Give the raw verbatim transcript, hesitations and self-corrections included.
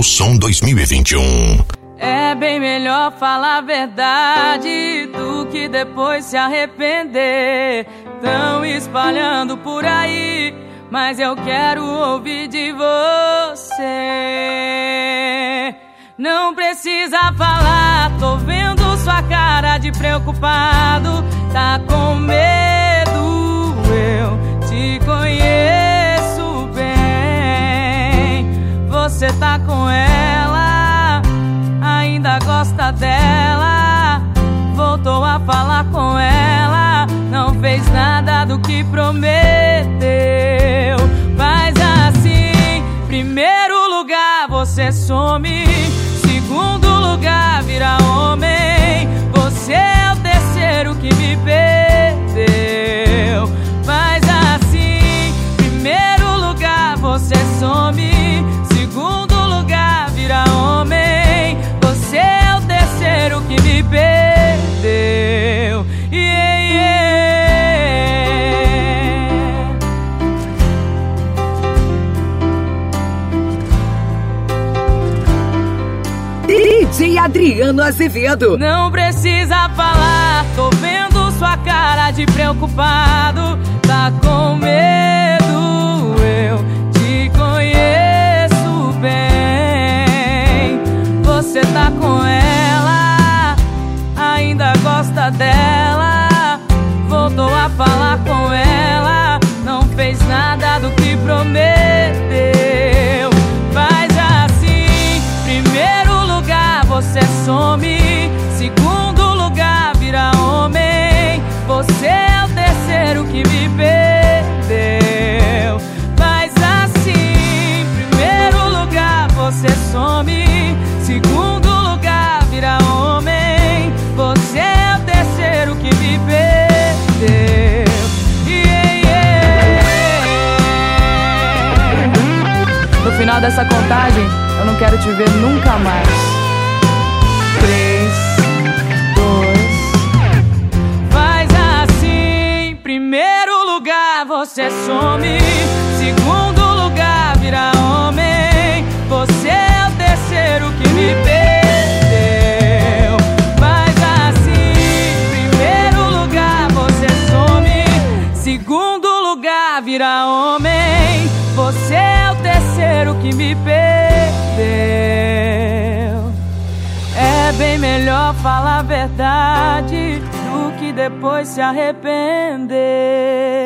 O Som dois mil e vinte e um. É bem melhor falar a verdade do que depois se arrepender. Tão espalhando por aí, mas eu quero ouvir de você. Não precisa falar, tô vendo sua cara de preocupado. Tá com medo, eu te conheço bem. Você tá com ela, ainda gosta dela. Voltou a falar com ela, não fez nada do que prometeu. Faz assim: primeiro lugar você some, segundo lugar vira homem. Você é o terceiro que me perdeu. Faz assim: primeiro lugar você some, segundo lugar vira homem. Você é o terceiro que me perdeu. Yeah, yeah. D J Adriano Azevedo. Não precisa falar, tô vendo sua cara de preocupado. Tá com medo, eu te conheço bem. Você tá com ela, ainda gosta dela. Voltou a falar com ela, não fez nada do que prometeu. Faz assim: primeiro lugar você some, segundo lugar vira homem. Você é o terceiro que me perdeu. Faz assim: primeiro lugar você some, segundo lugar vira homem. Você é o terceiro que me perdeu. Yeah, yeah. No final dessa contagem, eu não quero te ver nunca mais. Três, dois. Faz assim: primeiro lugar você some, segundo lugar vira homem. Você é o terceiro que me perdeu. Faz assim: primeiro lugar você some, segundo lugar vira homem. Você é o terceiro que me perdeu. É bem melhor falar a verdade do que depois se arrepender.